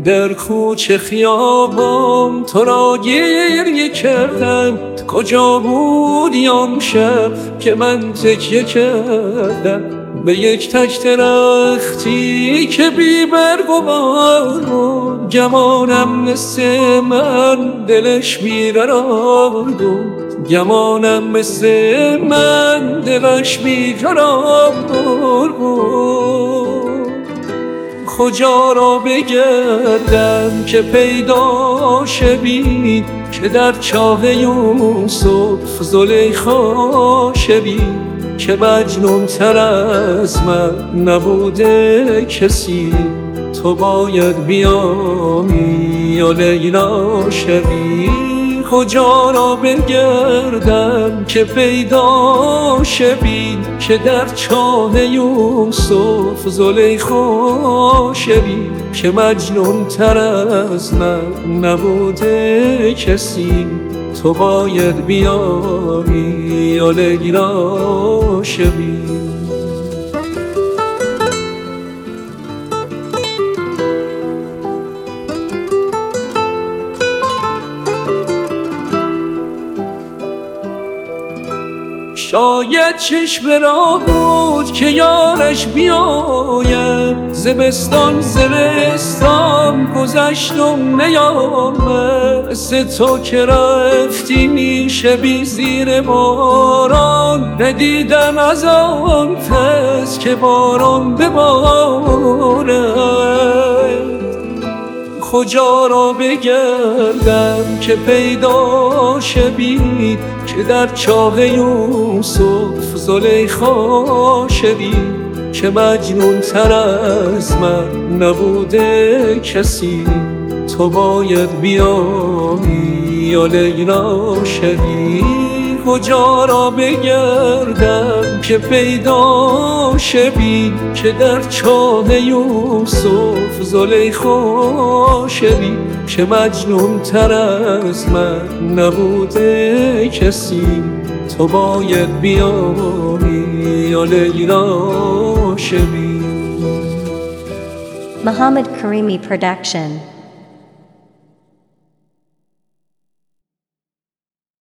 در کوچه خیابان تو را گریه کردم، کجا بودی آن شب که من تکیه کردم به یک تک درختی که بی برگ و بار بود. گمانم مثل من دلش بیقرار بود، گمانم مثل من دلش بیقرار بود. کجا را بگردم که پیدا شوی، که در چاه یوسف زلیخا شوی، که مجنون تر از من نبوده کسی. تو باید بیایی و لیلا شوی. کجا را بگردم که پیدا شوی، که در چاه یوسف زلیخا شوی، که مجنون تر از من نبوده کسی. تو باید بیایی و لیلا شوی. شاید چشم را بود که یارش بیایم، زمستان زمستان گذشتم نیامد. مثل تو که رفتی شبی زیر باران، ندیدم از آن پس که باران ببارد. کجا را بگردم که پیدا شوی، که در چاه یوسف زلیخا شوی، که مجنون تر از من نبوده کسی. تو باید بیایی و لیلا شوی. کجا را بگردم که پیدا شوی، که در چاه یوسف زلیخا شوی، که مجنون تر از من نبوده کسی. تو باید بیایی و لیلا شوی. Muhammad Karimi Production.